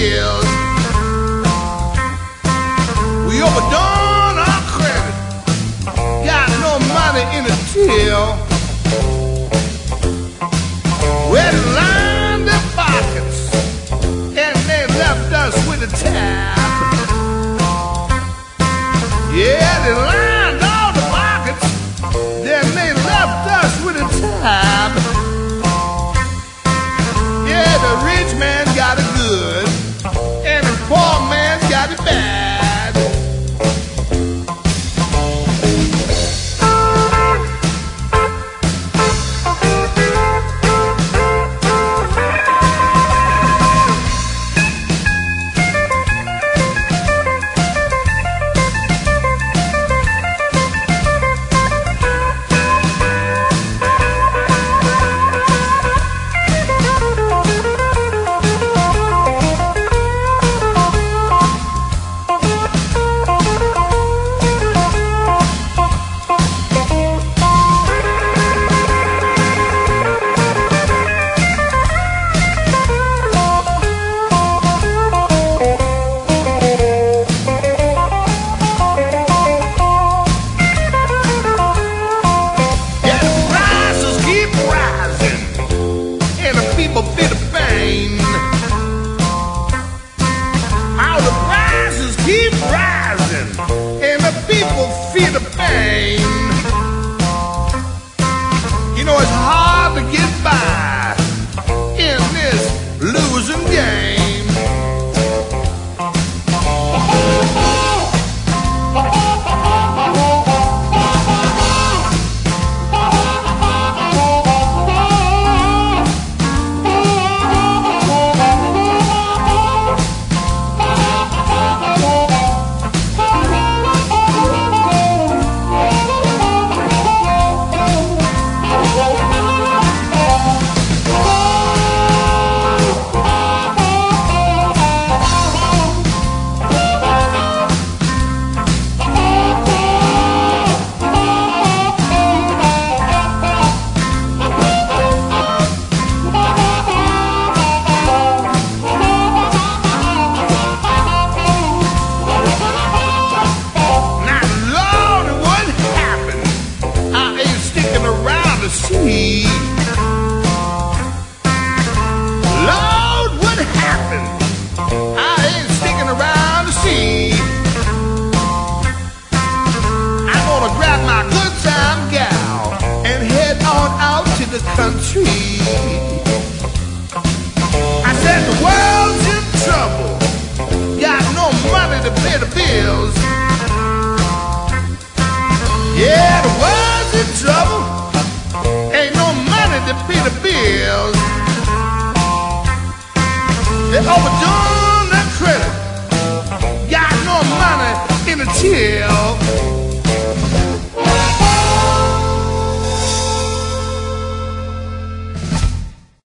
years. We overdone our credit, got no money in the till. Well, they lined their pockets and they left us with a tab. Yeah, they lined all the pockets, then they left us with a tab. Yeah, the rich man got it good, and the poor man got it bad. Feel the pain. How the prices keep rising, and the people feel the pain. You know it's hard to get by in this losing game. See